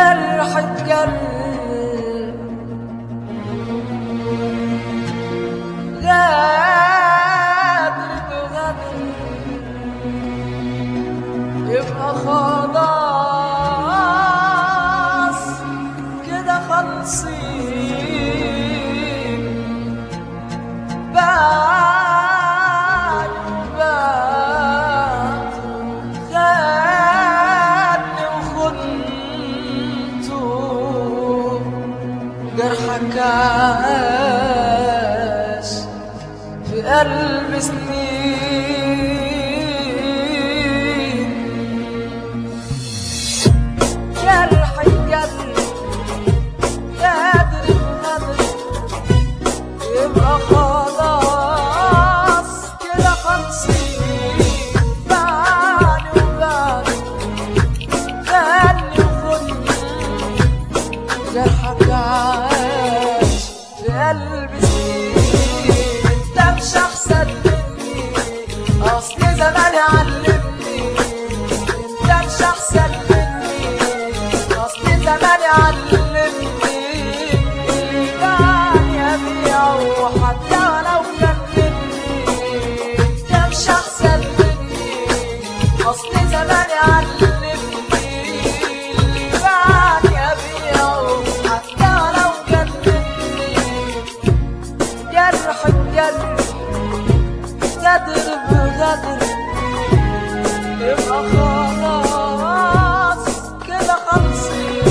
جرح القلب غادر بغدر يبقى خلاص كده خلصين بعد خدني وخنته جرحك عاش في قلب سنين جرح القلب قادر بغدر يبقى خلاص كده خلصين بعد خلي وخدني جرحك عاش في قلب سنين انت مش احسن مني اصل زمان علمني انت مش احسن مني اصل زمان علمني اللي باعني ابيعه حتى لو كان مني انت مش احسن مني اصل زمان علمني اللي باعني ابيعه حتى لو كان مني جرح القلب غدر بغدر يبقى خلاص كده خلصين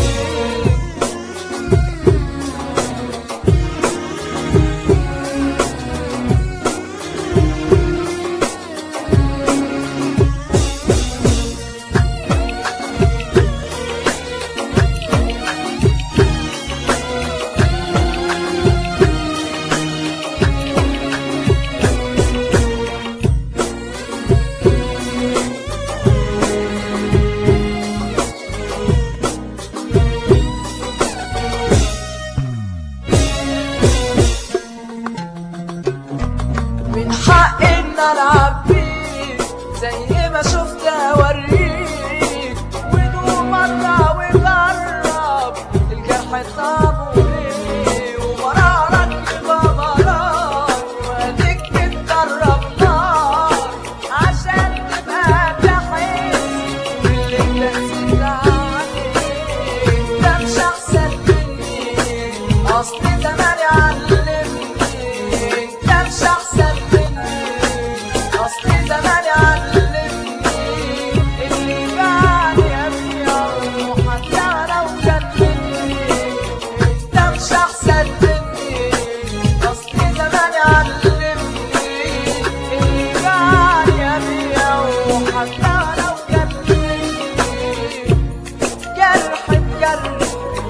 من حق ان العب بيك زي ما شفت اوريك ودوم اطلع وجرب الجرح طاب وليه ومرارك يبقى مرار واديك بتجرب نار عشان تبقى تحس باللي انت نسيت عليه انت مش احسن مني اصل زماني علمني انت مش احسن مني اصل زماني علمني اللي باعني ابيعه حتى لو كان مني انت مش احسن مني اصل زماني علمني اللي باعني ابيعه حتى لو كان مني جرح بجرح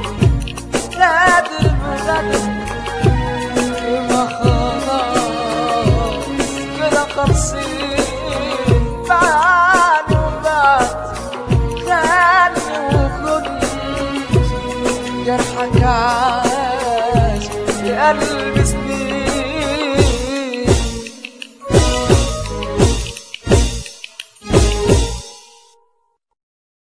غادر بغدر يبقى خلاص كده خلصين بعد خلي وخدني جرحك عاش في قلبي